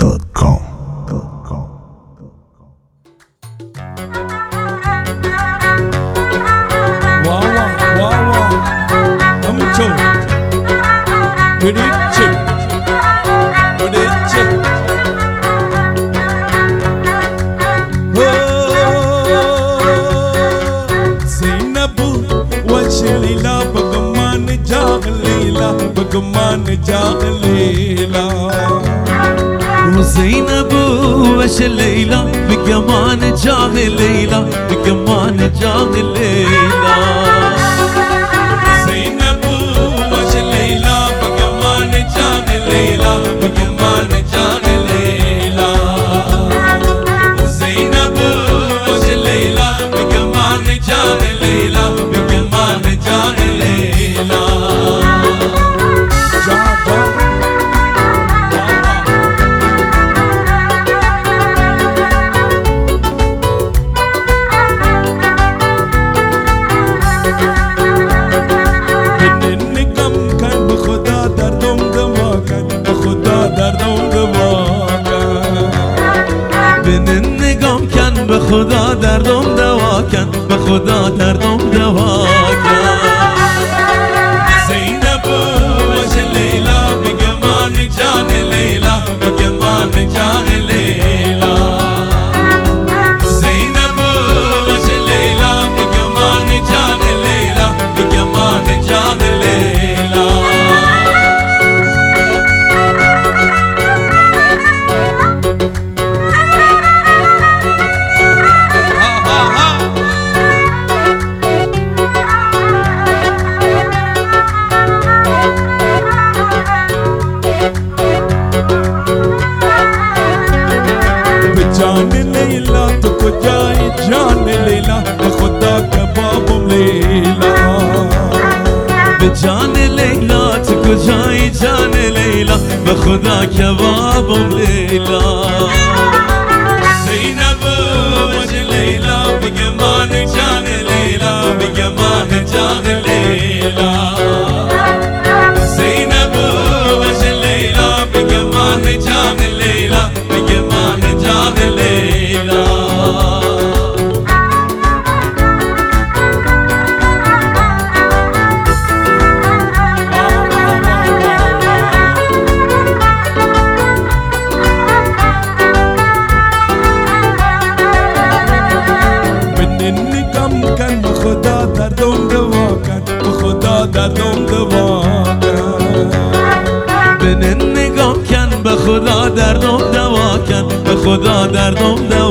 Beatport.com. بقمان جاغ ليلى وزينب وش الليلة بقمان جاغ ليلى بقمان جاغ ليلى زينب وش الليلة بقمان جاغ ليلى بقمان جاغ ليلى زينب وش الليلة بقمان جاغ ليلى بقمان جاغ ليلى به خدا دردم دوا کن به خدا دردم دوا کن زینب وش لیلا بگمان جان لیلا بگمان جان لیلا زینب وش لیلا بگمان جان لیلا بگمان جان لیلا जान लैला तो को जाए जान लैला खुदा कबाब लैला जान लैला तो को जाए जान लैला खुदा कबाब लैला زینب وش لैला بگمان जान लैला بگمان जान लैला زینب وش لैला بگمان जान लैला بگمان जान लैला خدا دردم دوا کن خدا دردم دوا کن به نگاه کن به خدا دردم دوا کن به خدا دردم دوا